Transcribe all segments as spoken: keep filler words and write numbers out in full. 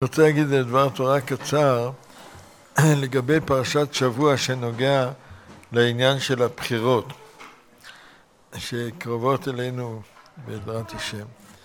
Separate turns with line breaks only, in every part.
אני רוצה להגיד דבר תורה קצר לגבי פרשת שבוע שנוגע לעניין של הבחירות שקרובות אלינו בעזרת השם.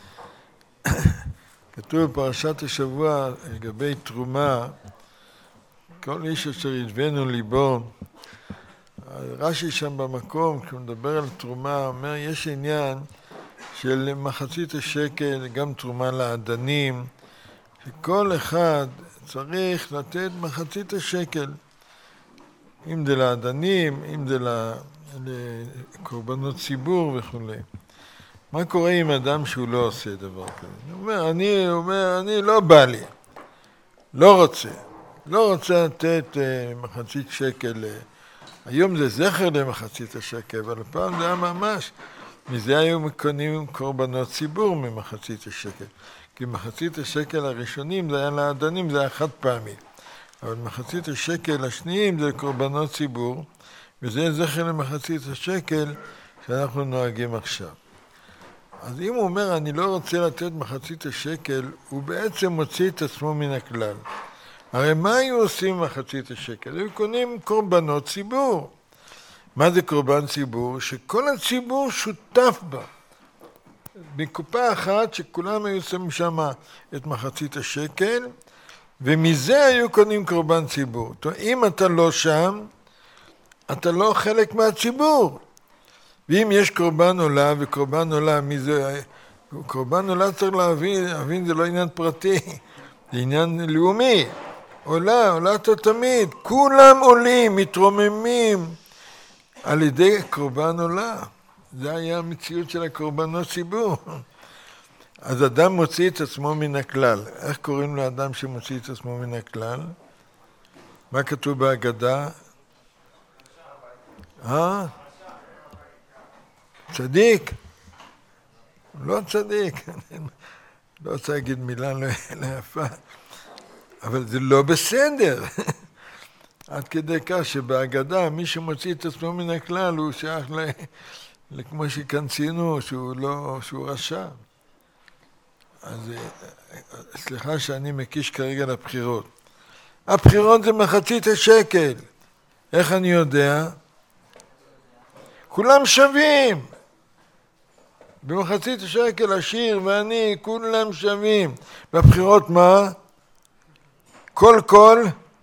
כתוב בפרשת השבוע לגבי תרומה, כל איש אשר ידבנו ליבו. רש"י שם במקום, כשהוא מדבר על תרומה, אומר יש עניין של מחצית השקל, גם תרומה לעדנים, שכל אחד צריך לתת מחצית השקל, אם זה לעדנים, אם זה לקורבנות ציבור וכו'. מה קורה עם אדם שהוא לא עושה דבר כזה? הוא אומר, אני, הוא אומר, אני לא בא לי, לא רוצה, לא רוצה לתת מחצית שקל. היום זה זכר למחצית השקל, אבל פעם זה היה ממש, מזה היו קונים קורבנות ציבור ממחצית השקל. כי מחצית השקל הראשונים זה היה לעדנים, זה היה חד פעמי. אבל מחצית השקל השניים זה קורבנות ציבור, וזה זכר למחצית השקל שאנחנו נוהגים עכשיו. אז אם הוא אומר, אני לא רוצה לתת מחצית השקל, הוא בעצם מוציא את עצמו מן הכלל. הרי מה היו עושים מחצית השקל? היו קונים קורבנות ציבור. מה זה קורבן ציבור? שכל הציבור שותף בה. בקופה אחת שכולם היו שמים שם את מחצית השקל, ומזה היו קונים קורבן ציבור. אם אתה לא שם, אתה לא חלק מהציבור. ואם יש קורבן עולה, וקורבן עולה, מי זה? קורבן עולה צריך להבין, להבין זה לא עניין פרטי, זה עניין לאומי. עולה, עולה תמיד, כולם עולים, מתרוממים על ידי קורבן עולה. זה היה המציאות של הקורבנות ציבור. אז אדם מוציא את עצמו מן הכלל. איך קוראים לאדם שמוציא את עצמו מן הכלל? מה כתוב בהגדה? אה? צדיק? לא צדיק. לא רוצה להגיד מילה לא יפה. אבל זה לא בסדר. עד כדי כך שבהגדה מי שמוציא את עצמו מן הכלל הוא שייך ל... כמו שכאן ציינו, שהוא לא, שהוא רשע. אז סליחה שאני מקיש כרגע לבחירות. הבחירות זה מחצית השקל. איך אני יודע? כולם שווים. במחצית השקל עשיר ואני, כולם שווים. בבחירות מה? כל כל,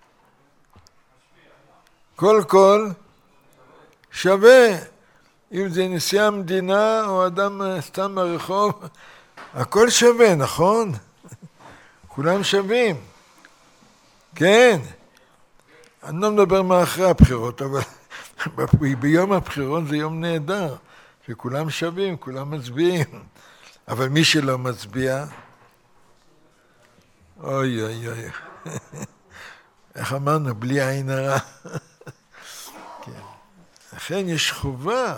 כל כל שווה. אם זה נשיא המדינה או אדם סתם ברחוב, הכל שווה, נכון? כולם שווים. כן. אני לא מדבר מה אחרי הבחירות, אבל ביום הבחירות זה יום נהדר, שכולם שווים, כולם מצביעים. אבל מי שלא מצביע, אוי אוי אוי. איך אמרנו? בלי עין הרע. כן. לכן יש חובה.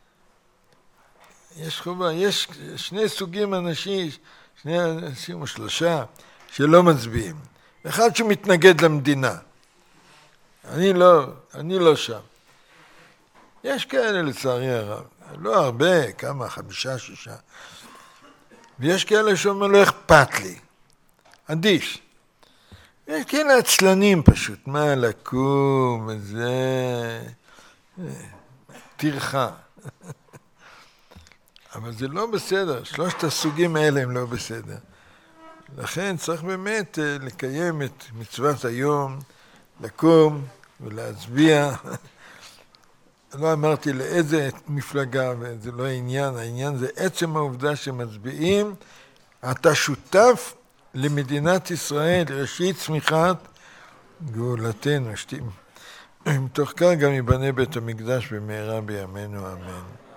יש חובה, יש שני סוגים אנשים, שני אנשים או שלושה, שלא מצביעים. אחד שמתנגד למדינה. אני לא, אני לא שם. יש כאלה לצערי הרב, לא הרבה, כמה, חמישה, שישה. ויש כאלה שאומר לא אכפת לי. אדיש. יש כאלה עצלנים פשוט, מה לקום, וזה... תרחה. אבל זה לא בסדר, שלושת הסוגים האלה הם לא בסדר. לכן צריך באמת לקיים את מצוות היום, לקום ולהצביע. לא אמרתי לאיזה מפלגה, וזה לא העניין, העניין זה עצם העובדה שמצביעים. אתה שותף למדינת ישראל, ראשית צמיחת גאולתנו. מתוך כך גם ייבנה בית המקדש במהרה בימינו, אמן.